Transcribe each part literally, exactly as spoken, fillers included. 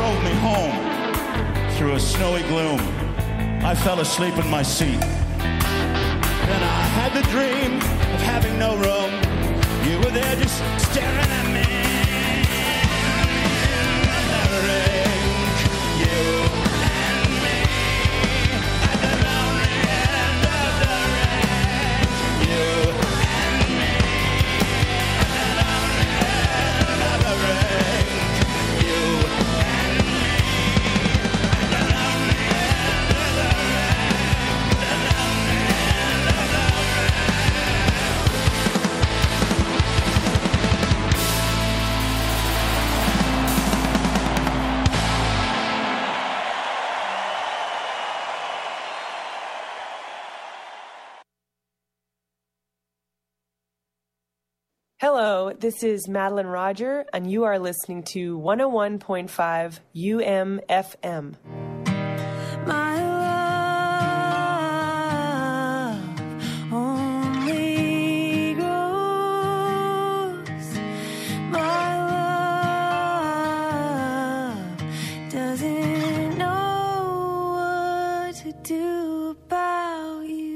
drove me home through a snowy gloom. I fell asleep in my seat. Then I had the dream of having no room. You were there just staring at me. Hello, this is Madeline Roger, and you are listening to one oh one point five U M F M. My love only grows. My love doesn't know what to do about you.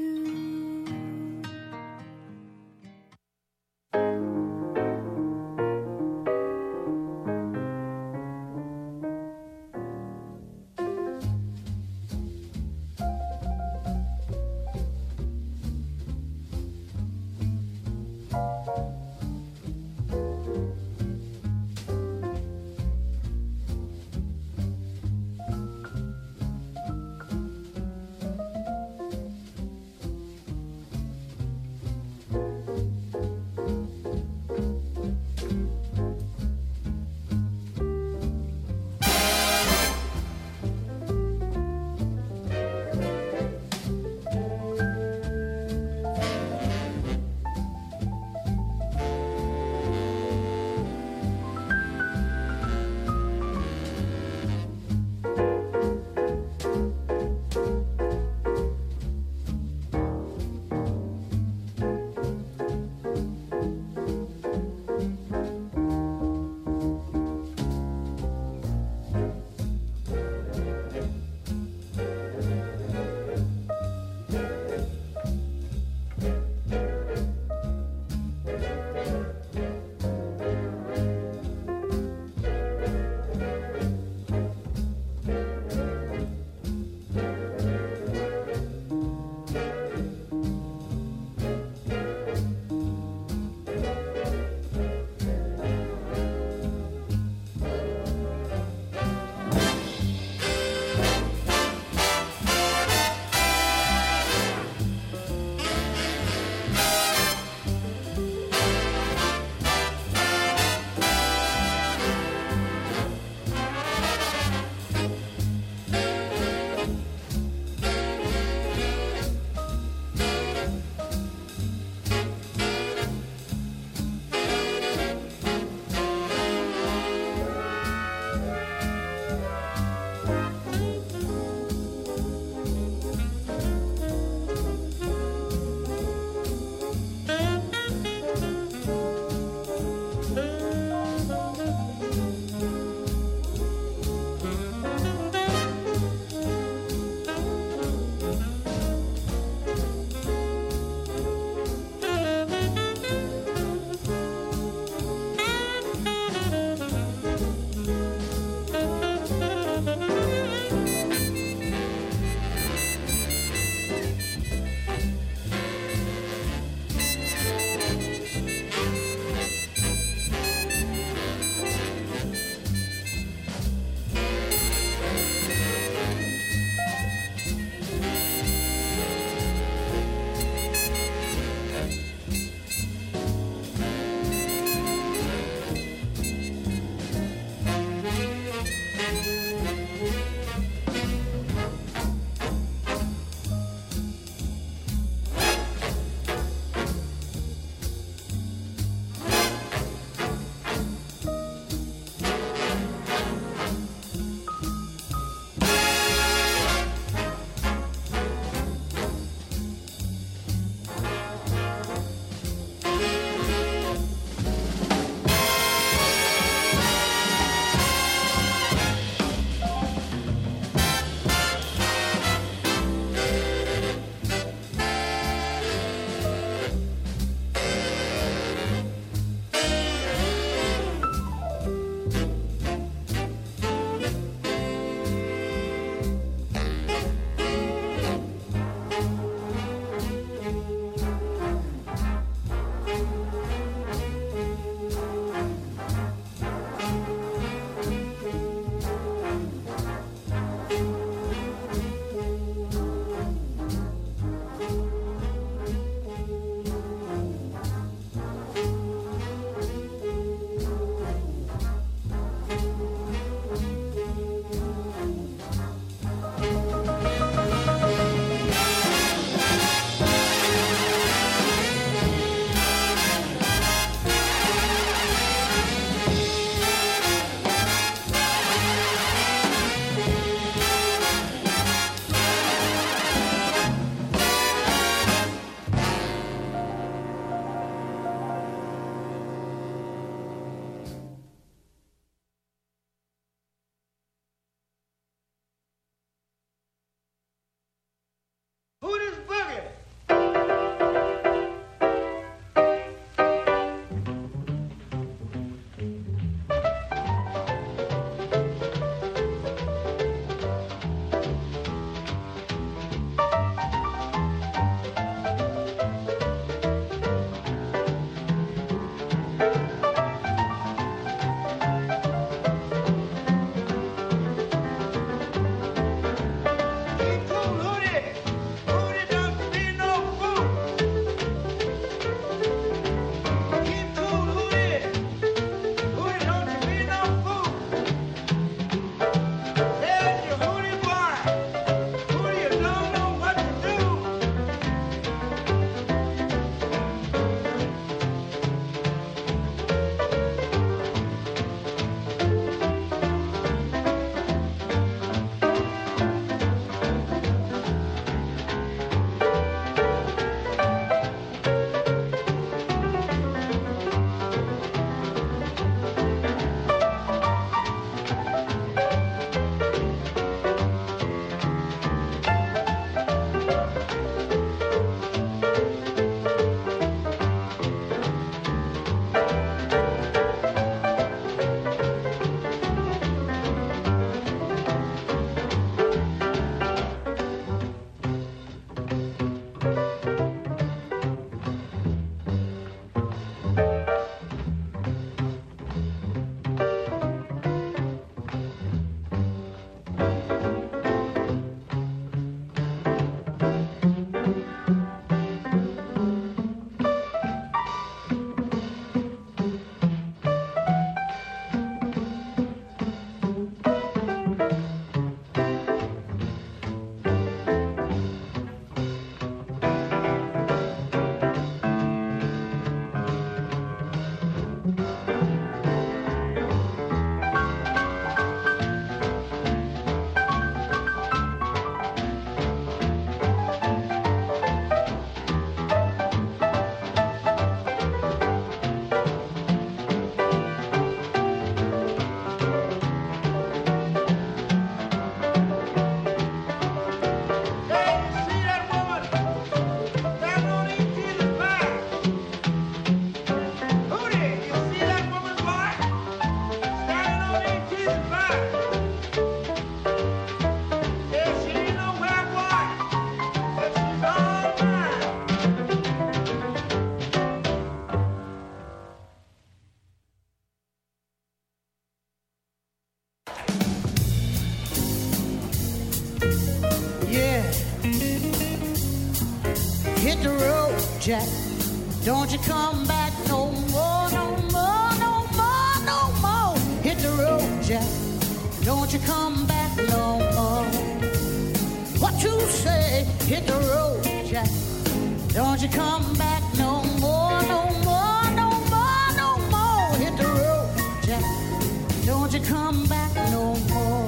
hit the road, Jack. Don't you come back no more, no more, no more, no more. Hit the road, Jack. Don't you come back no more. What you say? Hit the road, Jack. Don't you come back no more, no more, no more, no more. Hit the road, Jack. Don't you come back no more.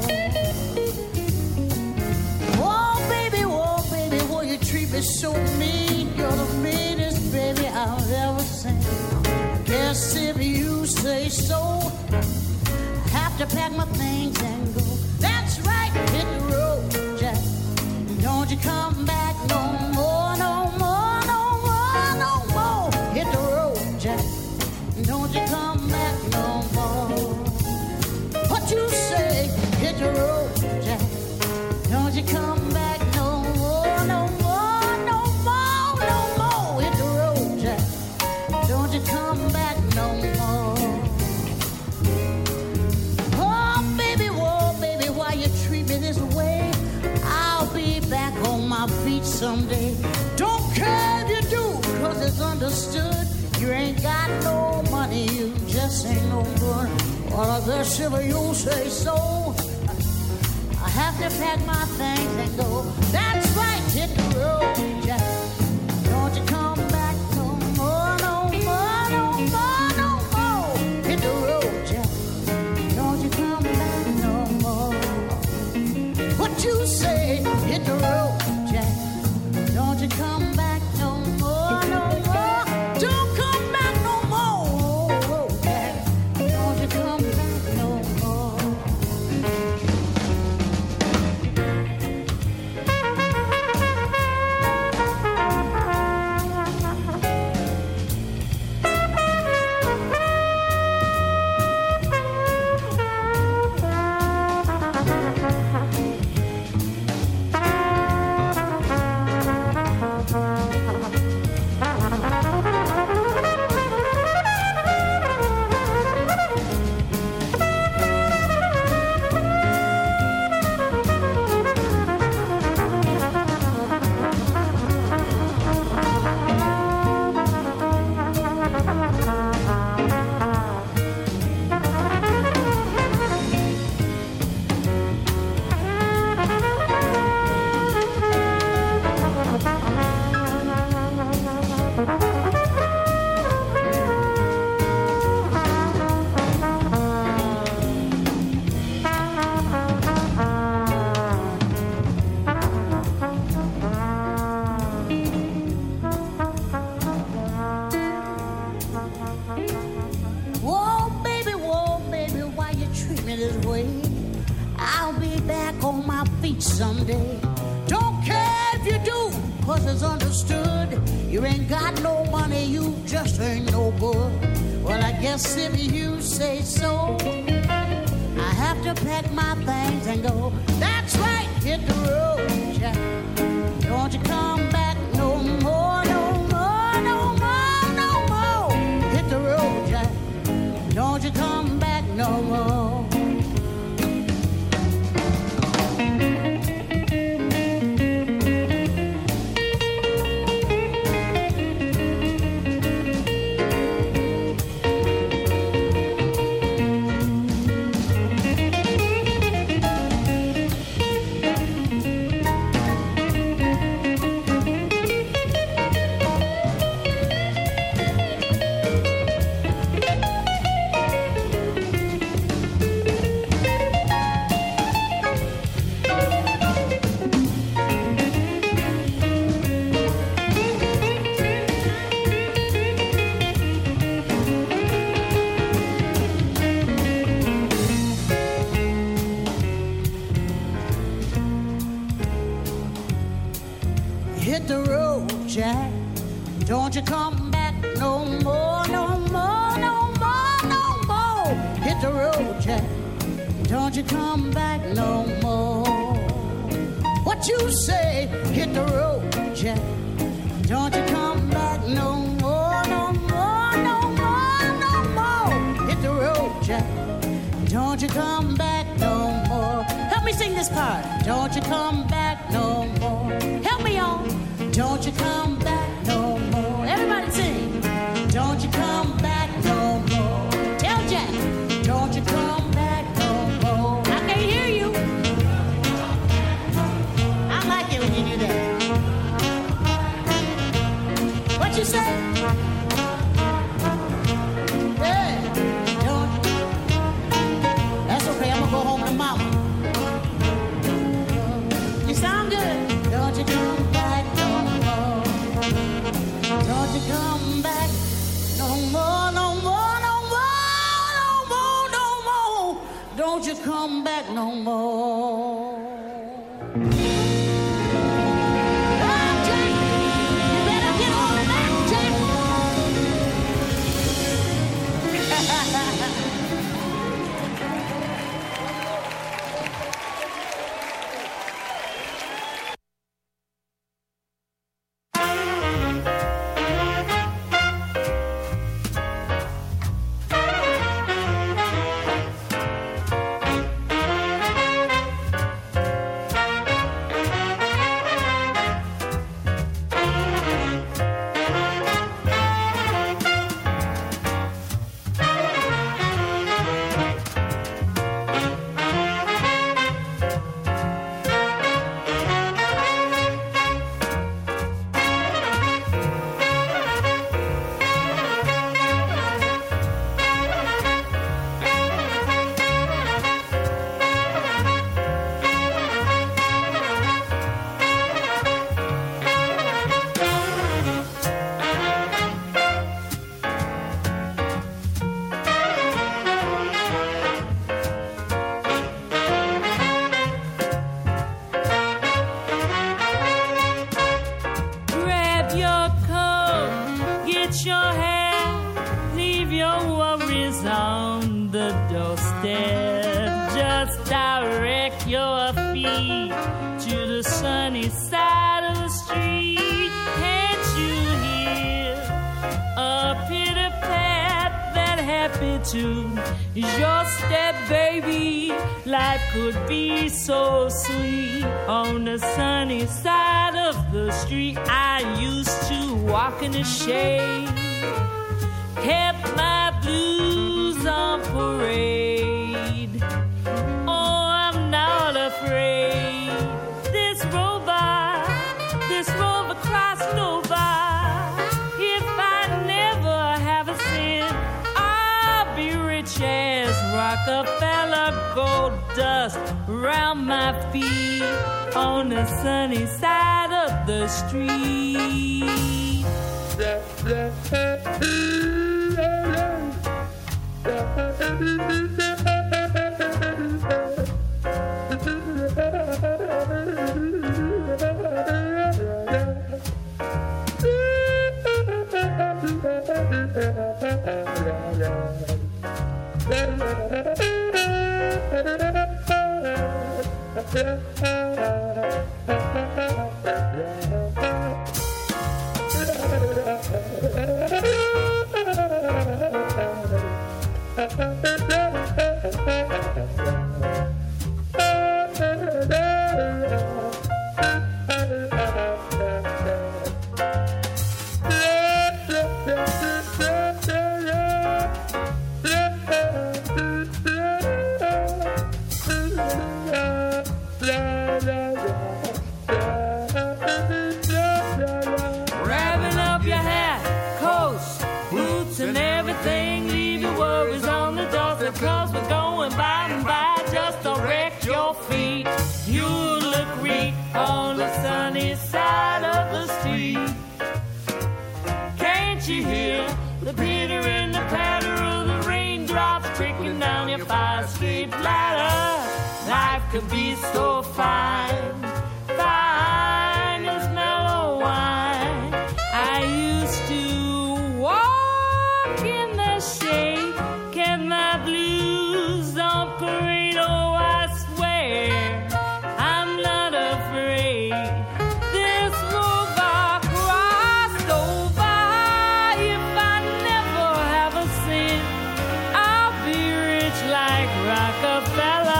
Oh, baby, oh, baby, oh, you treat me so mean. You're the meanest baby I've ever seen. Guess if you say so, I have to pack my things and go. That's right, hit the road, Jack. Don't you come back no more, no more, no more, no more. Hit the road, Jack. Don't you come back no more. What you say? Hit the road, Jack. Don't you come back no more, no more, no more, no more. Hit the road, Jack. Don't you come back no more. Oh, baby, whoa, baby, why you treat me this way? I'll be back on my feet someday. Don't care if you do, cause it's understood. You ain't got no money, you just ain't no good. Well, I guess if you say so, I have to pack my things and go. That's right, hit the road, Jack. Don't you come back no more, no more, no more, no more. Hit the road, Jack. Don't you come back no more. What you say? Hit the road, Jack. Don't you come back no more, no more. Don't come back no more, Jack. Don't you come back no more. Whoa, baby, whoa, baby, why you treat me this way? I'll be back on my feet someday. Don't care if you do, cause it's understood. You ain't got no money, you just ain't no good. Well, I guess if you say so, I have to pack my things and go. That's right, hit the road, Jack. Don't you come back no more, no more, no more, no more. Hit the road, Jack. Don't you come back no more. Hit the road, Jack. Don't you come back no more, no more, no more, no more. Hit the road, Jack. Don't you come back no more. What you say? Hit the road, Jack. Don't you come back no more, no more, no more, no more. Hit the road, Jack. Don't you come back no more. Help me sing this part. Don't you come back no more. Help me on. Don't you come back Don't you come back no more. Oh, Jack, you better get on back, Jack. Your step, baby, life could be so sweet. On the sunny side of the street, I used to walk in the shade, kept my blues on parade. Oh, I'm not afraid. This rover, this rover crossed over. If I never have a cent, as Rockefeller, gold dust round my feet on the sunny side of the street. Could be so fine, fine as mellow wine. I used to walk in the shade, kept my blues on parade. Oh, I swear I'm not afraid. This rover crossed over. If I never have a cent, I'll be rich like Rockefeller.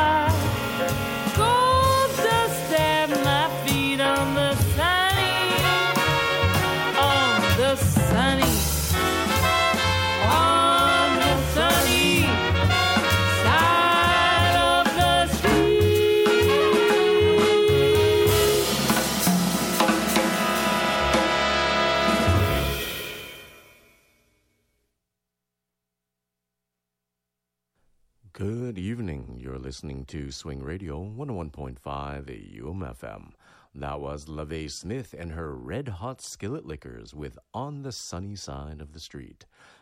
Good evening. You're listening to Swing Radio one oh one point five U M F M. That was LaVey Smith and her Red Hot Skillet Lickers with On the Sunny Side of the Street.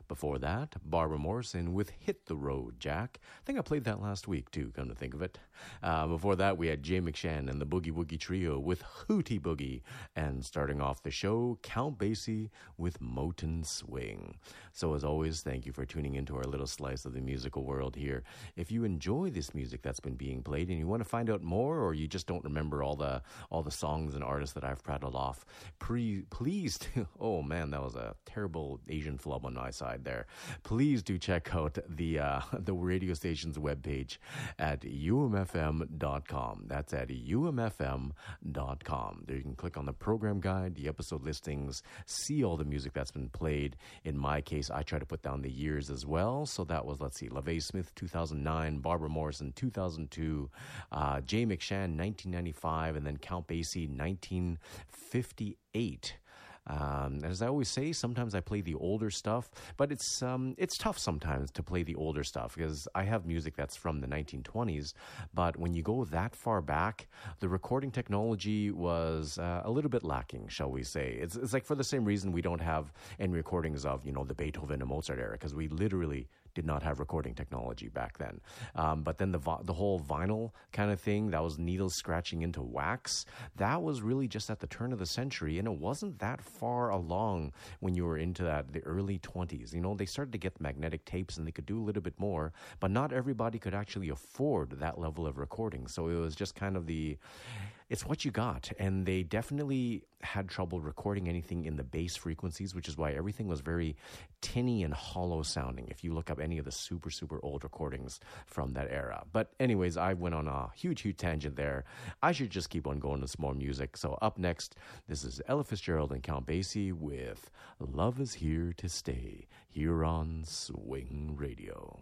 Before that, Barbara Morrison with Hit the Road, Jack. I think I played that last week, too, come to think of it. Uh, before that, we had Jay McShann and the Boogie Woogie Trio with Hootie Boogie. And starting off the show, Count Basie with Motown Swing. So as always, thank you for tuning into our little slice of the musical world here. If you enjoy this music that's been being played and you want to find out more, or you just don't remember all the all the songs and artists that I've prattled off, pre, please do, oh man, that was a terrible Asian flub on my side there. Please do check out the uh, the radio station's webpage at U M F M dot com. That's at U M F M dot com. There you can click on the program guide, the episode listings, see all the music that's been played. In my case, I try to put down the years as well. So that was, let's see, LaVey Smith, two thousand nine, Barbara Morrison, two thousand two, uh, Jay McShann, nineteen ninety-five, and then Count Basie, nineteen fifty-eight. Um, as I always say, sometimes I play the older stuff, but it's um, it's tough sometimes to play the older stuff because I have music that's from the nineteen twenties, but when you go that far back, the recording technology was uh, a little bit lacking, shall we say. It's, it's like for the same reason we don't have any recordings of, you know, the Beethoven and Mozart era, because we literally did not have recording technology back then. Um, but then the vi- the whole vinyl kind of thing, that was needles scratching into wax, that was really just at the turn of the century, and it wasn't that far along when you were into that, the early twenties. You know, they started to get magnetic tapes and they could do a little bit more, but not everybody could actually afford that level of recording. So it was just kind of the... it's what you got, and they definitely had trouble recording anything in the bass frequencies, which is why everything was very tinny and hollow sounding if you look up any of the super, super old recordings from that era. But anyways, I went on a huge, huge tangent there. I should just keep on going to some more music. So up next, this is Ella Fitzgerald and Count Basie with Love Is Here to Stay, here on Swing Radio.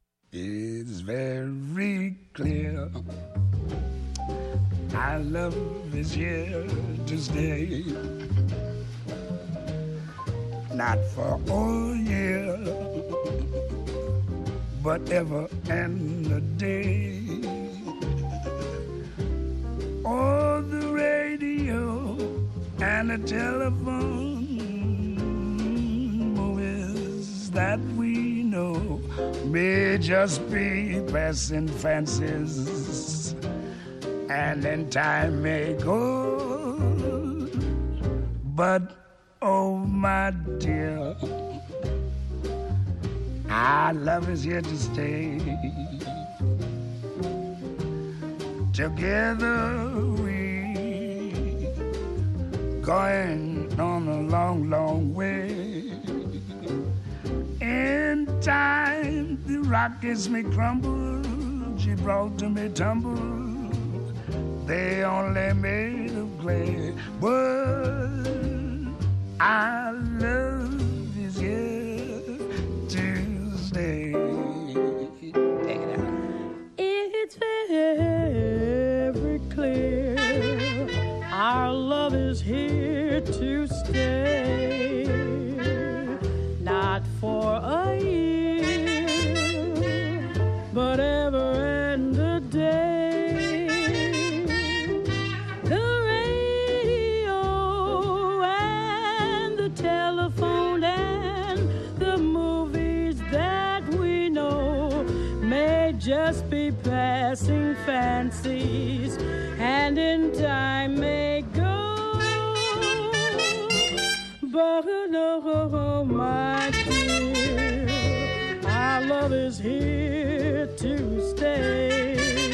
It's very clear our love is here to stay, not for a year, but ever and a day. Oh, the radio and the telephone, movies that we know may just be passing fancies, and then time may go, but oh my dear, our love is here to stay. Together we going on a long, long way. In time the Rockies may crumble, Gibraltar may tumble, they only made of clay, but our love is here to stay. Take it out. It's very clear our love is here to stay, not for a year, but ever and a day. Just be passing fancies, and in time may go, but no, my dear, our love is here to stay.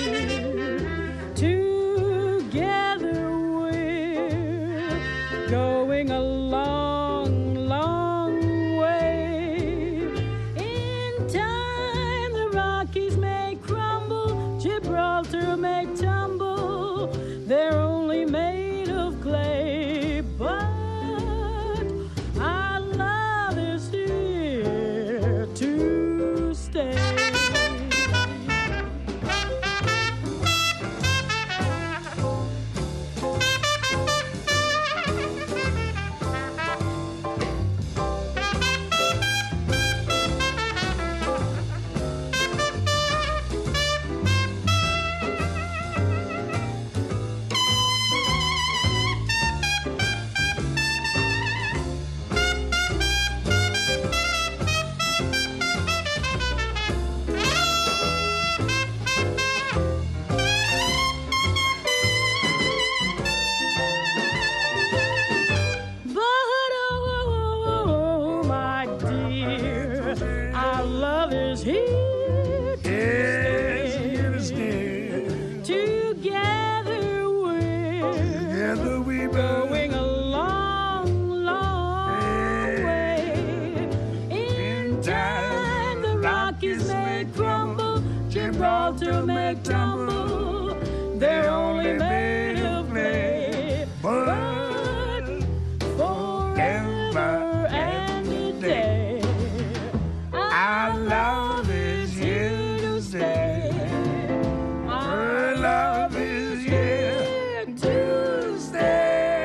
Together we're going a long, long way. In time the Rockies may crumble, Gibraltar may tumble, they're only made of clay, but our love is here to stay. may crumble, Gibraltar may tumble, they're only made of clay. But forever and a day, our love is here to stay. Our love is here to stay.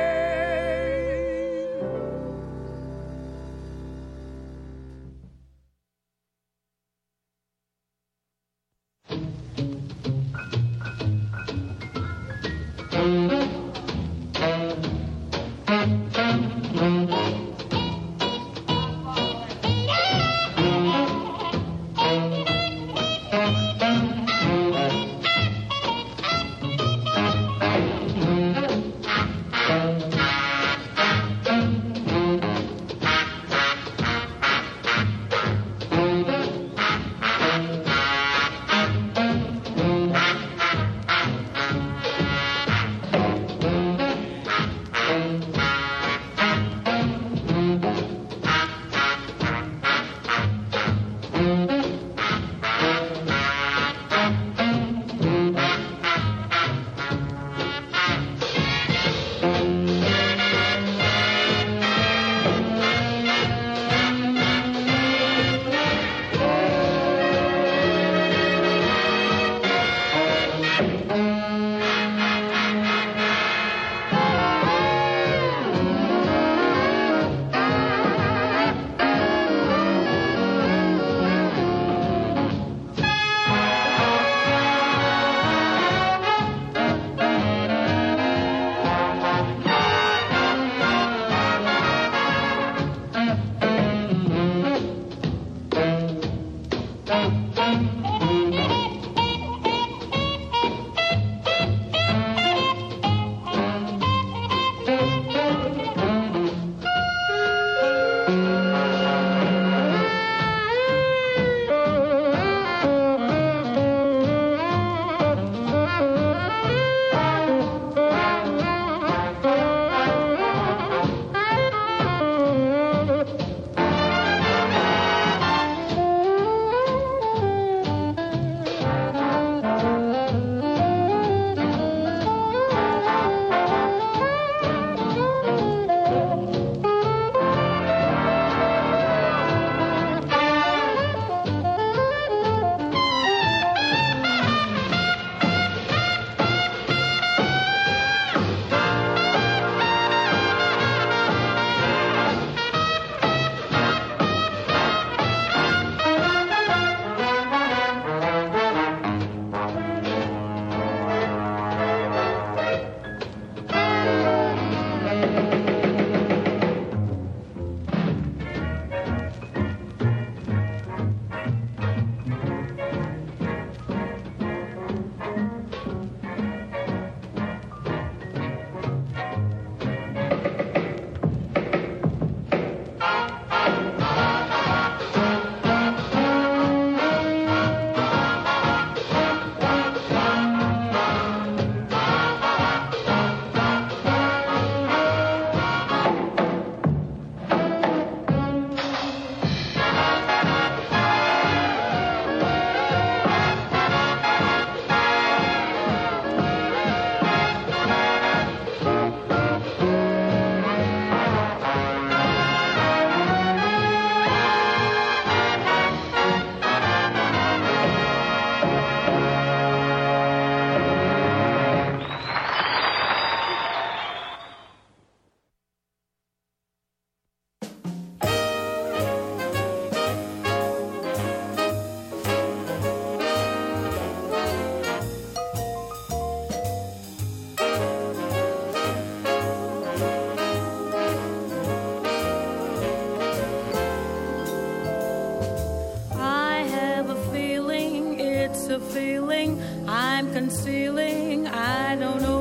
a feeling I'm concealing, I don't know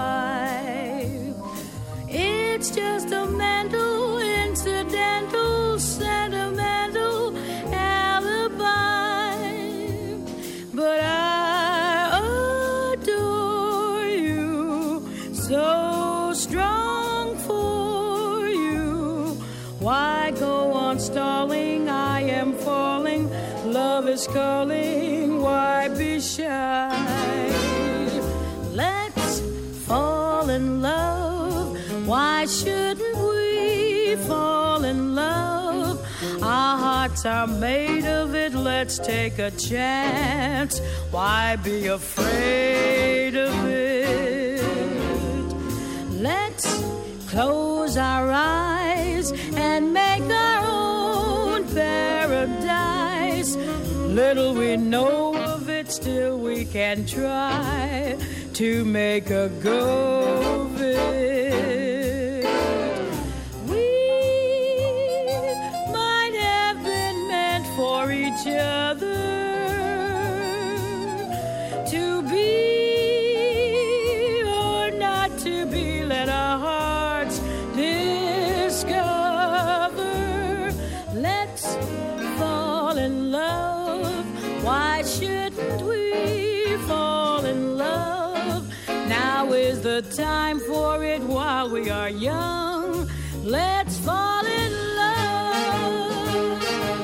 why. It's just a mental, incidental, sentimental alibi. But I adore you, so strong for you. Why go on stalling? I am falling. Love is calling, why be shy? Let's fall in love. Why shouldn't we fall in love? Our hearts are made of it. Let's take a chance. Why be afraid of it? Let's close our eyes and make our own paradise. Little we know of it, still we can try to make a go of it. We might have been meant for each other, to be or not to be. Let our hearts discover. Let's fall in love. Why shouldn't we fall in love? Now is the time for it while we are young. Let's fall in love.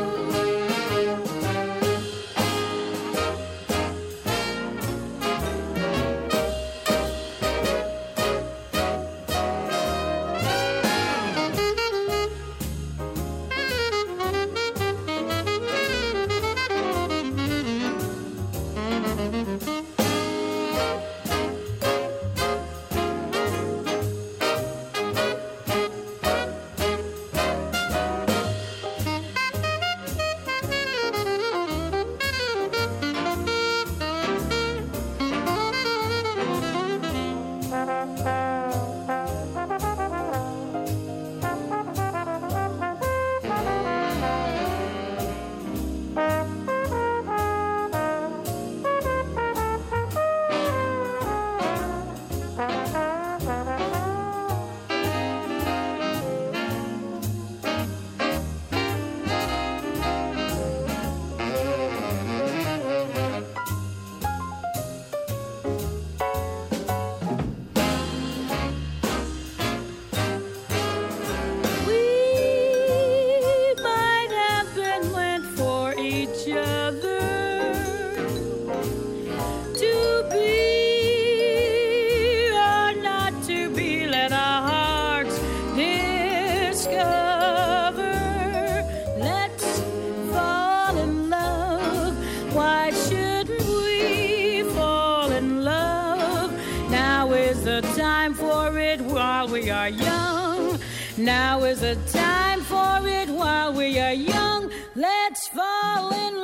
Now is the time for it while we are young. Let's fall in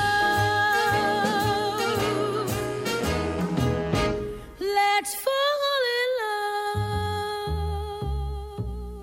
love. Let's fall in love.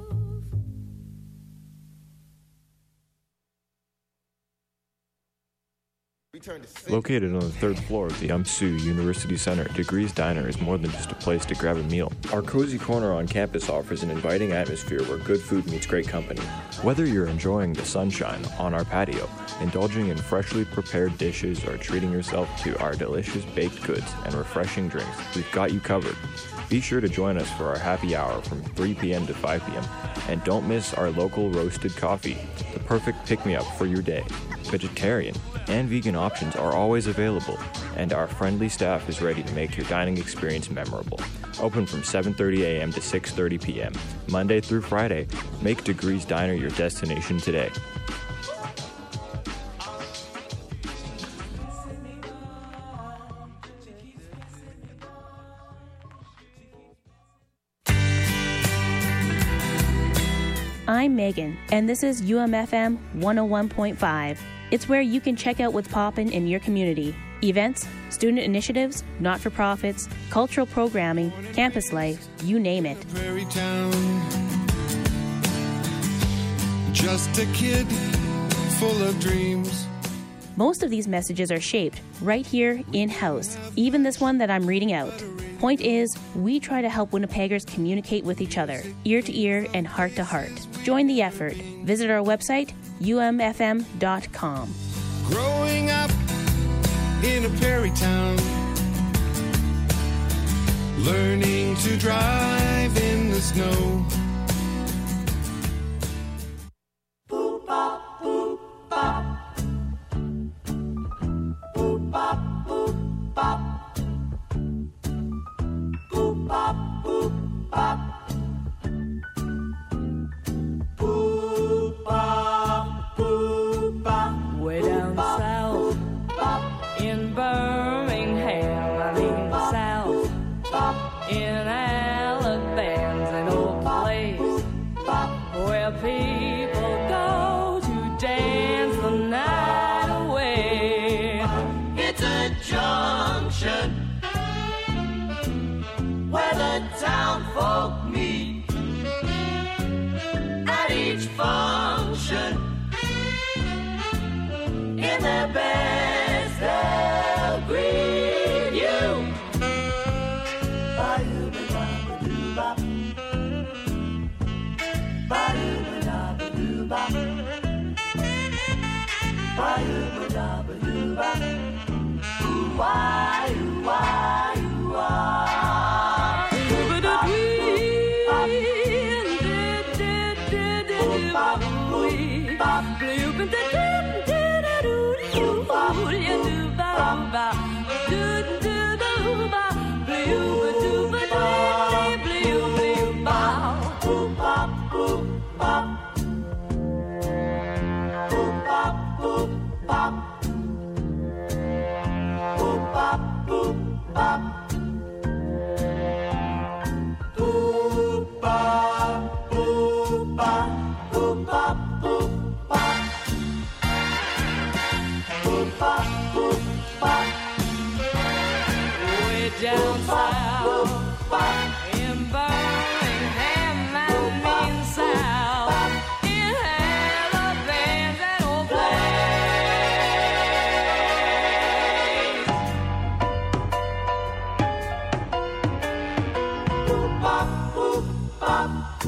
Located on the third floor of the UMSU University Center, Degrees Diner is more than just a place to grab a meal. Our cozy corner on campus offers an inviting atmosphere where good food meets great company. Whether you're enjoying the sunshine on our patio, indulging in freshly prepared dishes, or treating yourself to our delicious baked goods and refreshing drinks, we've got you covered. Be sure to join us for our happy hour from three p.m. to five p.m. And don't miss our local roasted coffee, the perfect pick-me-up for your day. Vegetarian and vegan options are always available, and our friendly staff is ready to make your dining experience memorable. Open from seven thirty a.m. to six thirty p.m. Monday through Friday. Make Degrees Diner your destination today. I'm Megan, and this is U M F M one oh one point five. It's where you can check out what's poppin' in your community. Events, student initiatives, not-for-profits, cultural programming, campus life, you name it. Prairie town, just a kid full of dreams. Most of these messages are shaped right here in-house, even this one that I'm reading out. Point is, we try to help Winnipeggers communicate with each other, ear to ear and heart to heart. Join the effort. Visit our website, U M F M dot com. Growing up in a prairie town, learning to drive in the snow. in Birmingham, I mean South, in Alabama's an old place where people go to dance the night away. It's a junction where the town folk meet at each function. In their best they'll greet you. Ba-doo-ba-da-ba-doo-bop. Ba-doo-ba-da-ba-doo-bop. Ba-doo-ba-da-ba-doo-bop. Ooh-wah, ooh-wah, ooh-wah. Down south, in Birmingham, I mean South, in Alabama's that old place. Boop bop, boop bop,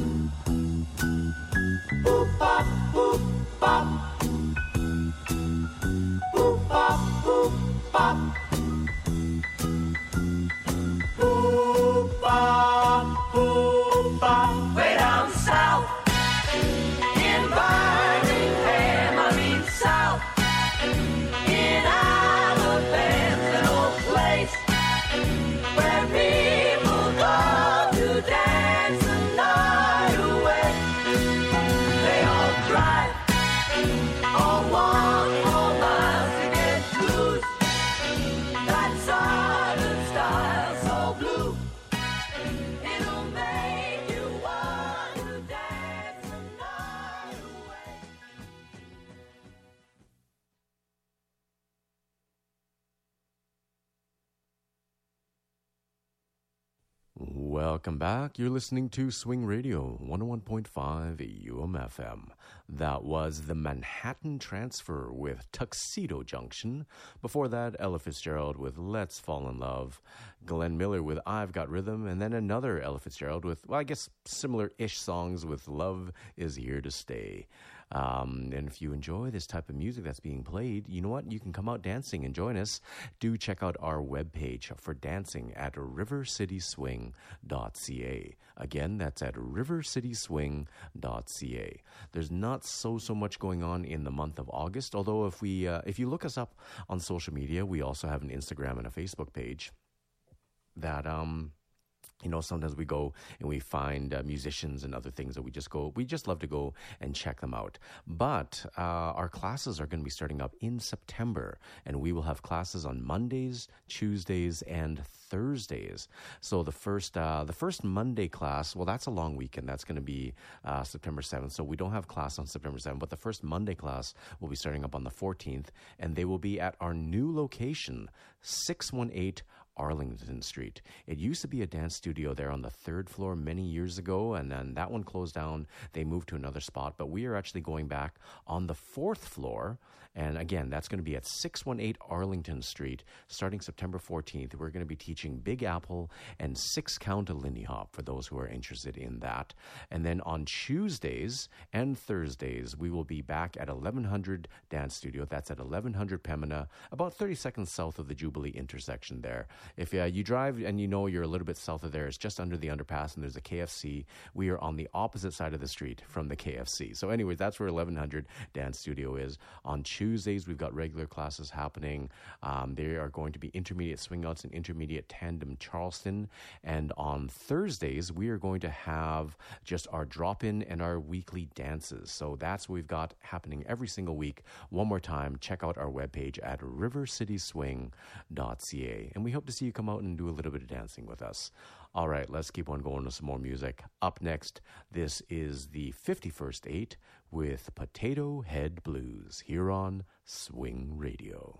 boop bop, boop bop, boop bop, boop bop. Way down south, in Birmingham, I mean South, in Alabama's an old place where people go to dance the night away. They all drive, all walk four miles to get blues. That southern style, so blue. It'll make you want to dance the night away. Welcome back. You're listening to Swing Radio, one oh one point five U M F M. That was the Manhattan Transfer with Tuxedo Junction. Before that, Ella Fitzgerald with Let's Fall in Love. Glenn Miller with I've Got Rhythm. And then another Ella Fitzgerald with, well, I guess similar-ish songs with Love Is Here to Stay. Um, and if you enjoy this type of music that's being played, you know what? You can come out dancing and join us. Do check out our webpage for dancing at river city swing dot c a. Again, that's at river city swing dot c a. There's not so, so much going on in the month of August, although if we, uh, if you look us up on social media, we also have an Instagram and a Facebook page that, um... you know, sometimes we go and we find uh, musicians and other things that we just go, we just love to go and check them out. But uh, our classes are going to be starting up in September, and we will have classes on Mondays, Tuesdays, and Thursdays. So the first uh, the first Monday class, well, that's a long weekend. That's going to be uh, September seventh. So we don't have class on September seventh, but the first Monday class will be starting up on the fourteenth, and they will be at our new location, six one eight Arlington Street. It used to be a dance studio there on the third floor many years ago, and then that one closed down. They moved to another spot, but we are actually going back on the fourth floor. And again, that's going to be at six one eight Arlington Street, starting September fourteenth. We're going to be teaching Big Apple and six count of Lindy Hop for those who are interested in that. And then on Tuesdays and Thursdays, we will be back at eleven hundred Dance Studio. That's at eleven hundred Pembina, about thirty seconds south of the Jubilee intersection there. If uh, you drive and you know you're a little bit south of there, it's just under the underpass and there's a K F C. We are on the opposite side of the street from the K F C. So anyways, that's where eleven hundred Dance Studio is on Tuesday. Tuesdays, we've got regular classes happening. Um, they are going to be intermediate swingouts and intermediate tandem Charleston. And on Thursdays, we are going to have just our drop-in and our weekly dances. So that's what we've got happening every single week. One more time, check out our webpage at river city swing dot c a. And we hope to see you come out and do a little bit of dancing with us. All right, let's keep on going with some more music. Up next, this is the fifty-first eight with Potato Head Blues here on Swing Radio.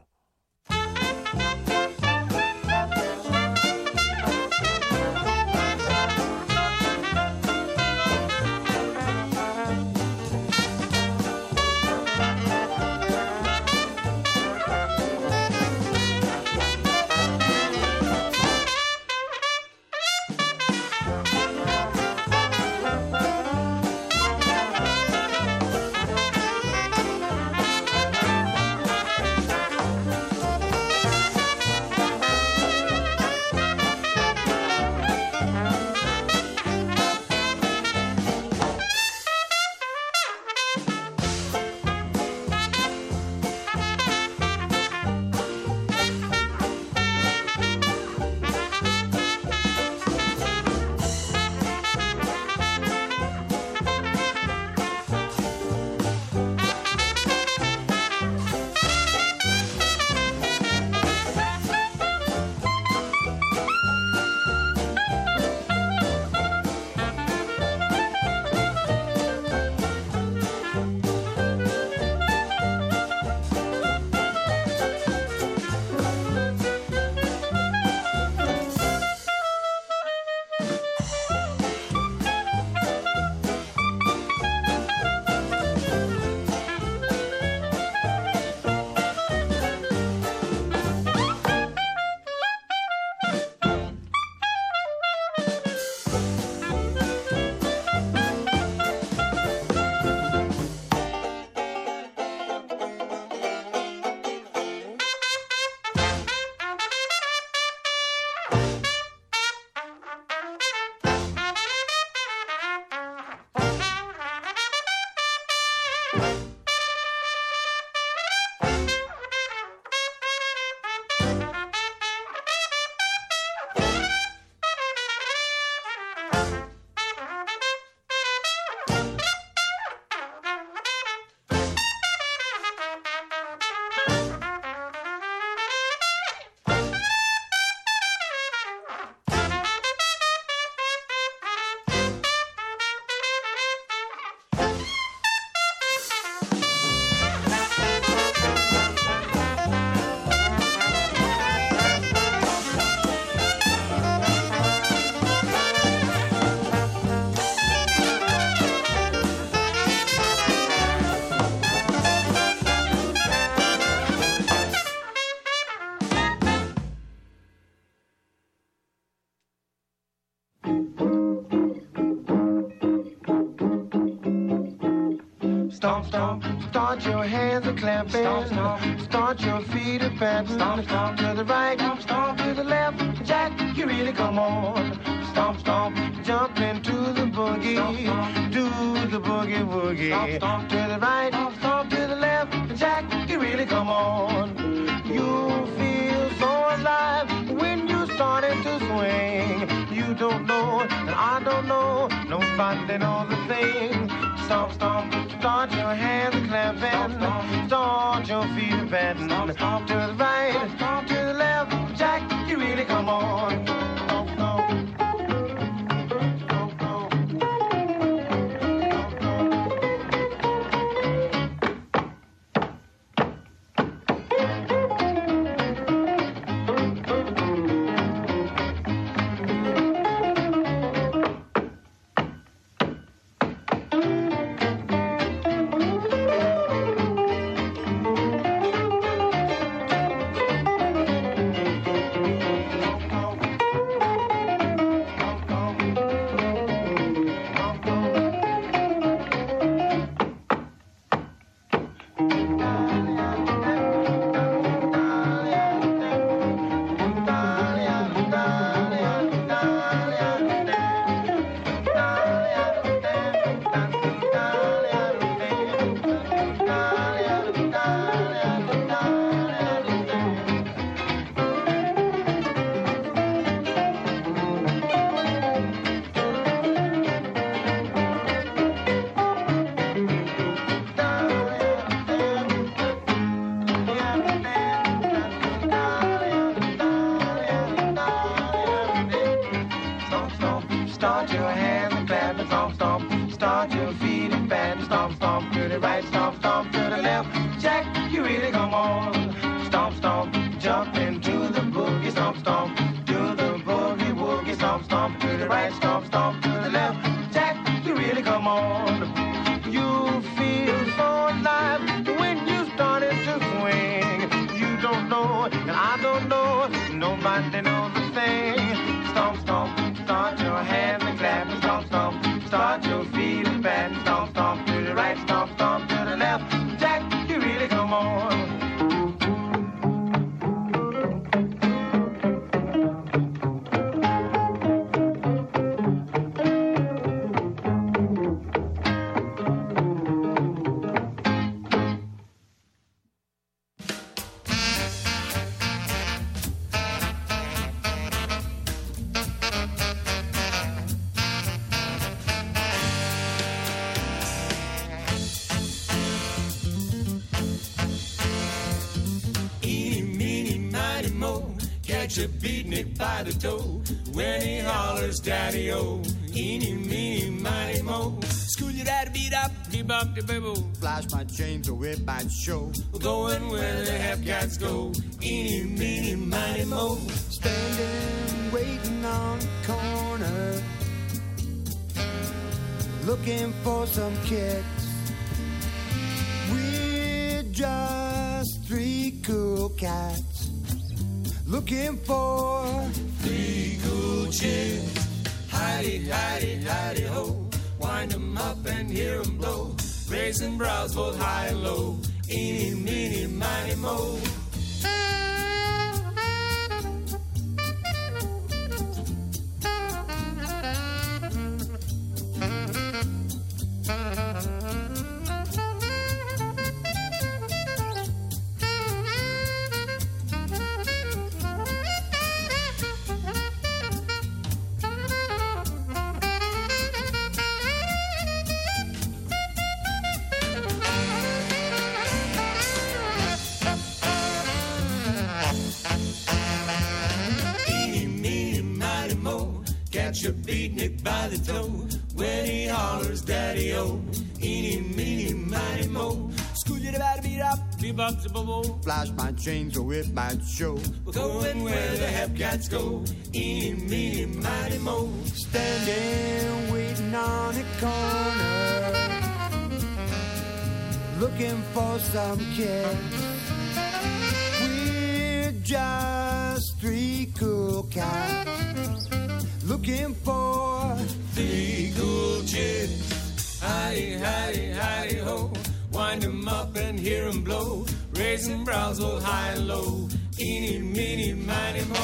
Stomp, stomp, start your hands a clapping. Stomp, stomp, start your feet a patting. Stomp, stomp, to the right, stomp, stomp, to the left. Jack, you really come on. Stomp, stomp, jump into the boogie. Stomp, stomp, do the boogie woogie. Stomp, stomp, to the right, stomp, stomp, to the left. Jack, you really come on. You feel so alive when you started to swing. You don't know, and I don't know. Nobody knows a thing. Stomp, stomp, start your hands clapping. Start your feet patting. Stomp to the right, stomp to the left. Jack, you really come on. start your hands and clap and stomp, stomp. Start your feet and pat and stomp, stomp. To the right, stomp, stomp. To the left, Jack, you really come on. Stomp, stomp, jump into the boogie, stomp, stomp. Do the boogie, woogie, stomp, stomp. To the right, stomp, stomp. To the left, Jack, you really come on. You feel so alive when you started to swing. You don't know, and I don't know, nobody knows a thing. Stomp, stomp, start your hands and clap and stomp, stomp. Start your feet and pat and stomp, stomp. To the right, stomp, stomp. To the left, Jack, you really come on. Catch beating it by the toe when he hollers daddy-o. Eeny, meeny, miny, mo. School you that beat up, beep up, de bibble. Flash my chains, a whip and show. Going where the hep cats go. Eeny, meeny, miny, mo. Standing, waiting on the corner, looking for some kicks. We're just three cool cats looking for three cool chicks. Hidey, hidey, hidey, ho. Wind 'em up and hear 'em blow. Raising brows both high and low. Eeny, meeny, miny, mo. You're beating it by the toe when he hollers daddy-o. Eeny, meeny, miny, mo. School you about to beat up, beep up, to bobo. Flash my chains, a whip my show. We're going where the hep cats go. Eeny, meeny, miny, mo. Standing, waiting on the corner, looking for some kids. We're just three cool cats looking for three cool chicks. Hidey, hidey, hidey, ho. Wind 'em up and hear 'em blow. Raising brows both high and low. Eeny, meeny, miny, mo.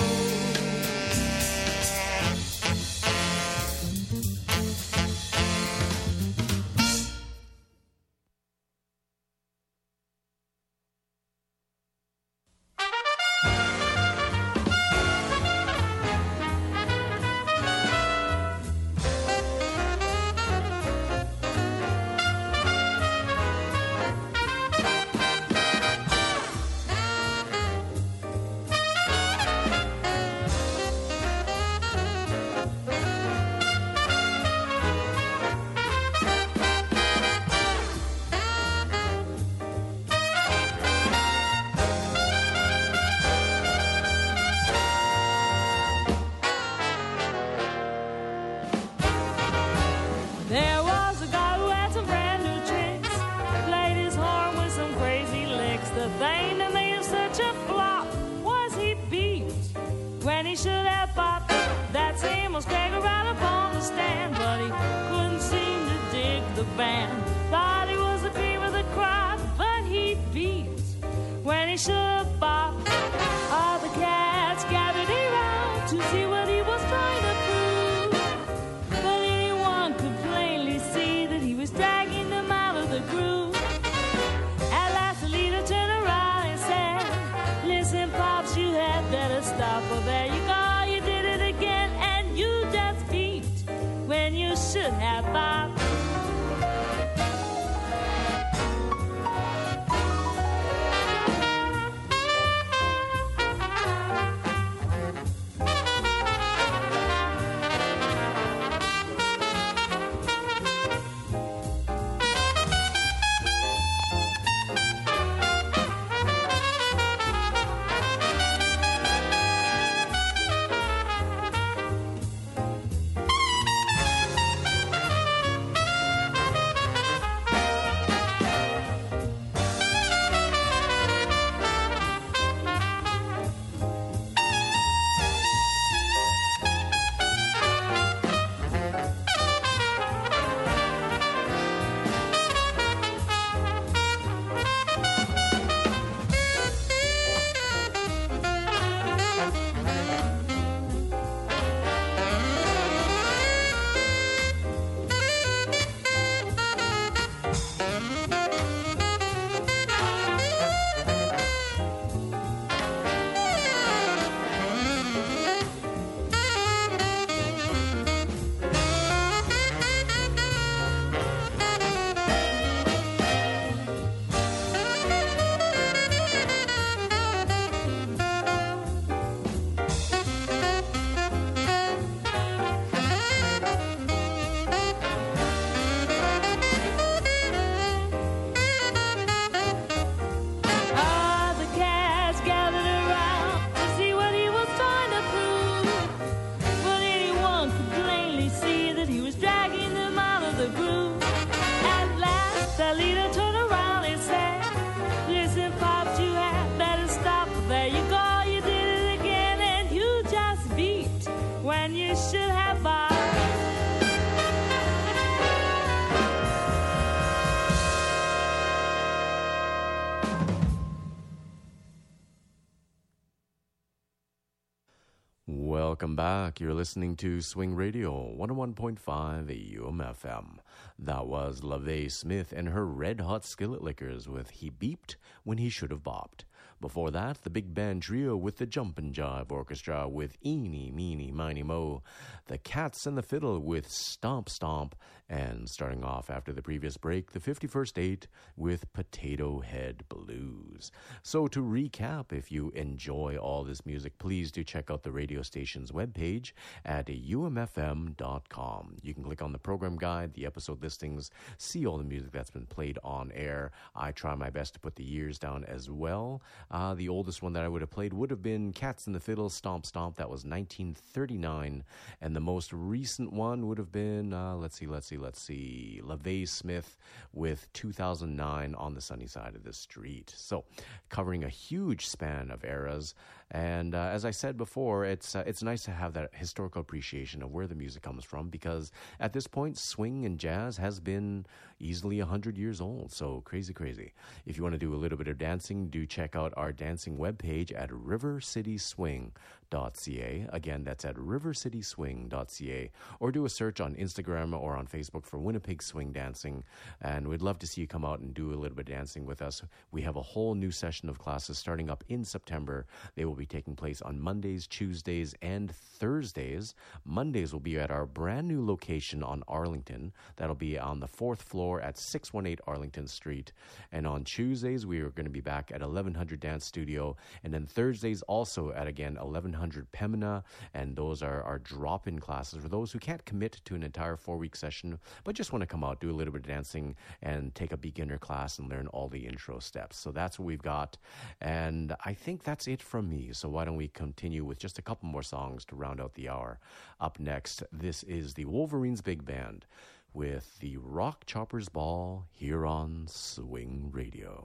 and you should have bought. Welcome back. You're listening to Swing Radio, one oh one point five U M F M. That was LaVey Smith and her Red Hot Skillet Lickers with He Beeped When He Should Have Bopped. Before that, the big band trio with the Jumpin' Jive Orchestra with Eeny, Meeny, Miny, Mo. The Cats and the Fiddle with Stomp Stomp. And starting off after the previous break, the fifty-first Date with Potato Head Blues. So to recap, if you enjoy all this music, please do check out the radio station's webpage at U M F M dot com. You can click on the program guide, the episode listings, see all the music that's been played on air. I try my best to put the years down as well. Uh, the oldest one that I would have played would have been Cats and the Fiddle, Stomp Stomp. That was nineteen thirty-nine. And the most recent one would have been, uh, let's see, let's see, let's see, LaVey Smith with two thousand nine, On the Sunny Side of the Street. So covering a huge span of eras. And uh, as I said before, it's uh, it's nice to have that historical appreciation of where the music comes from, because at this point, swing and jazz has been easily one hundred years old. So crazy, crazy. If you want to do a little bit of dancing, do check out our dancing webpage at river city swing dot c a. Again, that's at river city swing dot c a. Or do a search on Instagram or on Facebook for Winnipeg Swing Dancing. And we'd love to see you come out and do a little bit of dancing with us. We have a whole new session of classes starting up in September. They will be taking place on Mondays, Tuesdays, and Thursdays. Mondays will be at our brand new location on Arlington. That'll be on the fourth floor at six one eight Arlington Street. And on Tuesdays, we are going to be back at eleven hundred Dance Studio. And then Thursdays also at, again, eleven hundred Pembina. And those are our drop-in classes for those who can't commit to an entire four-week session, but just want to come out, do a little bit of dancing, and take a beginner class and learn all the intro steps. So that's what we've got. And I think that's it from me. So why don't we continue with just a couple more songs to round out the hour. Up next, this is the Wolverines Big Band with the Rock Choppers Ball here on Swing Radio.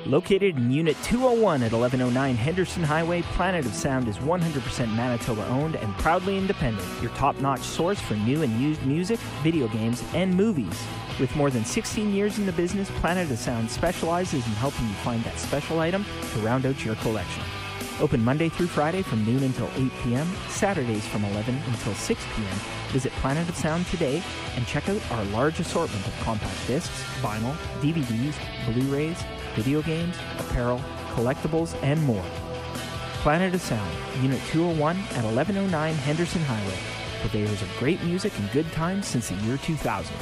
Located in Unit two oh one at eleven oh nine Henderson Highway, Planet of Sound is one hundred percent Manitoba-owned and proudly independent, your top-notch source for new and used music, video games, and movies. With more than sixteen years in the business, Planet of Sound specializes in helping you find that special item to round out your collection. Open Monday through Friday from noon until eight p.m., Saturdays from eleven until six p.m. Visit Planet of Sound today and check out our large assortment of compact discs, vinyl, D V Ds, Blu-rays, video games, apparel, collectibles, and more. Planet of Sound, Unit two oh one at eleven oh nine Henderson Highway. Purveyors of great music and good times since the year two thousand.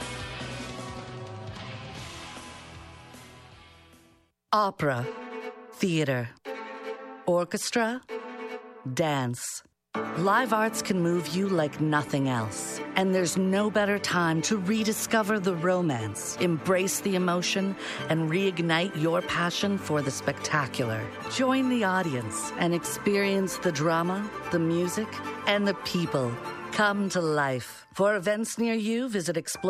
Opera, theater, orchestra, dance. Live arts can move you like nothing else. And there's no better time to rediscover the romance, embrace the emotion, and reignite your passion for the spectacular. Join the audience and experience the drama, the music, and the people come to life. For events near you, visit Explore